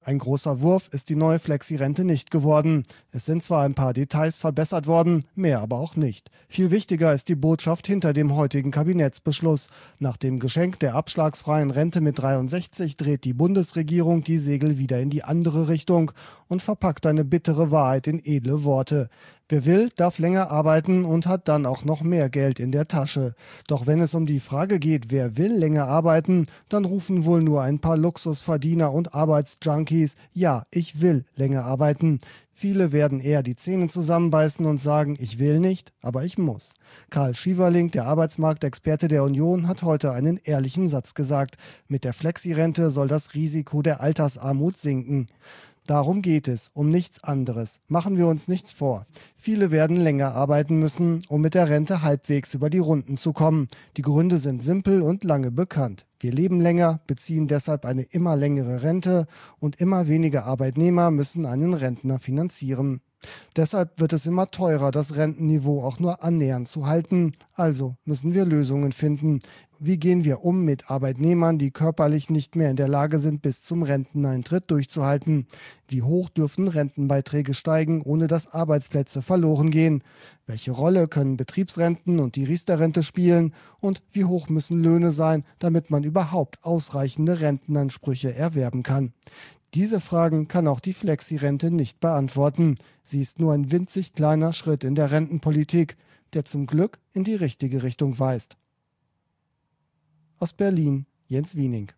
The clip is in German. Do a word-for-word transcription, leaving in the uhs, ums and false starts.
Ein großer Wurf ist die neue Flexi-Rente nicht geworden. Es sind zwar ein paar Details verbessert worden, mehr aber auch nicht. Viel wichtiger ist die Botschaft hinter dem heutigen Kabinettsbeschluss. Nach dem Geschenk der abschlagsfreien Rente mit dreiundsechzig dreht die Bundesregierung die Segel wieder in die andere Richtung und verpackt eine bittere Wahrheit in edle Worte. Wer will, darf länger arbeiten und hat dann auch noch mehr Geld in der Tasche. Doch wenn es um die Frage geht, wer will länger arbeiten, dann rufen wohl nur ein paar Luxusverdiener und Arbeitsjunkies: Ja, ich will länger arbeiten. Viele werden eher die Zähne zusammenbeißen und sagen: Ich will nicht, aber ich muss. Karl Schieverling, der Arbeitsmarktexperte der Union, hat heute einen ehrlichen Satz gesagt: Mit der Flexi-Rente soll das Risiko der Altersarmut sinken. Darum geht es, um nichts anderes. Machen wir uns nichts vor. Viele werden länger arbeiten müssen, um mit der Rente halbwegs über die Runden zu kommen. Die Gründe sind simpel und lange bekannt. Wir leben länger, beziehen deshalb eine immer längere Rente und immer weniger Arbeitnehmer müssen einen Rentner finanzieren. Deshalb wird es immer teurer, das Rentenniveau auch nur annähernd zu halten. Also müssen wir Lösungen finden. Wie gehen wir um mit Arbeitnehmern, die körperlich nicht mehr in der Lage sind, bis zum Renteneintritt durchzuhalten? Wie hoch dürfen Rentenbeiträge steigen, ohne dass Arbeitsplätze verloren gehen? Welche Rolle können Betriebsrenten und die Riester-Rente spielen? Und wie hoch müssen Löhne sein, damit man überhaupt ausreichende Rentenansprüche erwerben kann? Diese Fragen kann auch die Flexi-Rente nicht beantworten. Sie ist nur ein winzig kleiner Schritt in der Rentenpolitik, der zum Glück in die richtige Richtung weist. Aus Berlin, Jens Wiening.